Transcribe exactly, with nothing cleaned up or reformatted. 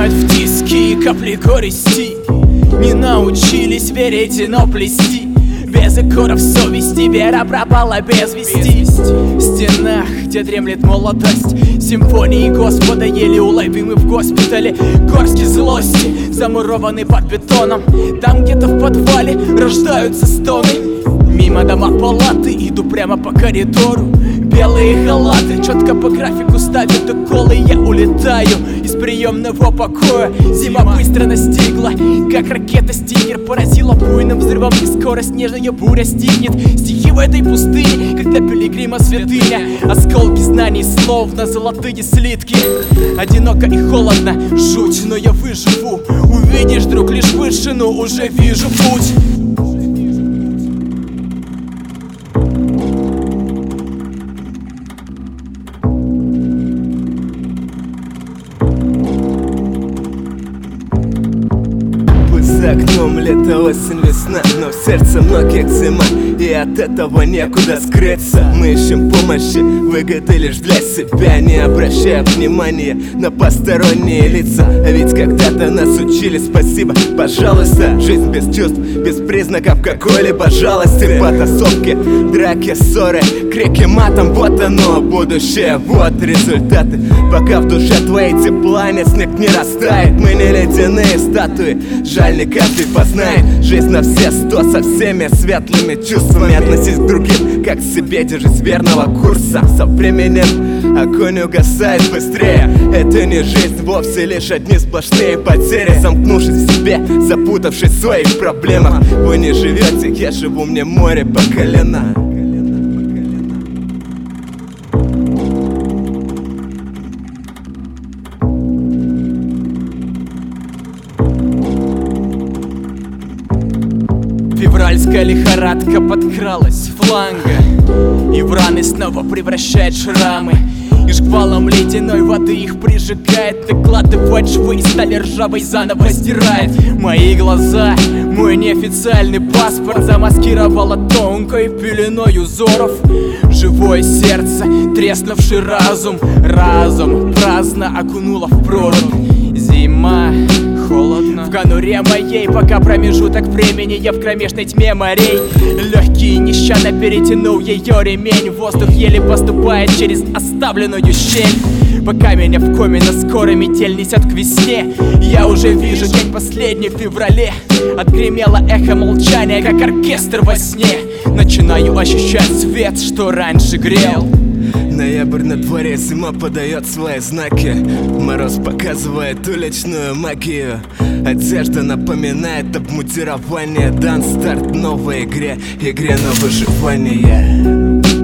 Сжимают в тиски капли горести. Не научились верить, но плести. Без иконов совести вера пропала без вести. В стенах, где дремлет молодость, симфонии Господа еле уловимы в госпитале. Горстки злости замурованы под бетоном. Там где-то в подвале рождаются стоны. Мимо дома палаты иду прямо по коридору. Белые халаты четко по графику ставят уколы. Я улетаю из приемного покоя. Зима быстро настигла, как ракета Стингер поразила буйным взрывом, и скоро снежная буря стихнет. Стихи в этой пустыне, как для пилигрима святыня. Осколки знаний, словно золотые слитки. Одиноко и холодно, жуть, но я выживу. Увидишь, друг, лишь вышину, уже вижу путь. За окном лето, осень, весна, но в сердце многих зима, и от этого некуда скрыться. Мы ищем помощи, выгоды лишь для себя, не обращая внимания на посторонние лица. А ведь когда-то нас учили, спасибо, пожалуйста. Жизнь без чувств, без признаков какой-либо жалости. Потасовки, драки, ссоры, крики матом, вот оно, будущее, вот результаты. Пока в душе твоей тепла нет, снег не растает. Мы не ледяные статуи, жаль, не каждый познает жизнь на все сто, со всеми светлыми чувствами. Относись к другим, как к себе, держись верного курса. Со временем огонь угасает быстрее. Это не жизнь вовсе, лишь одни сплошные потери. Замкнувшись в себе, запутавшись в своих проблемах. Вы не живете, я живу, мне море по колено. Февральская лихорадка подкралась фланга, и в раны снова превращает шрамы. И шквалом ледяной воды их прижигает. Докладывать швы и стали ржавой заново стирает. Мои глаза, мой неофициальный паспорт замаскировала тонкой пеленой узоров. Живое сердце, треснувший разум. Разум праздно окунула в прорубь. Зима, холодно в конуре моей, пока промежуток времени я в кромешной тьме морей. Легкий нещадно перетянул ее ремень. Воздух еле поступает через оставленную щель. Пока меня в коме на скорой метель несет к весне, я уже вижу день последний в феврале. Отгремело эхо молчания, как оркестр во сне. Начинаю ощущать свет, что раньше грел. Ноябрь на дворе, зима подает свои знаки. Мороз показывает уличную магию. Одежда напоминает обмундирование. Дан старт новой игре, игре на выживание.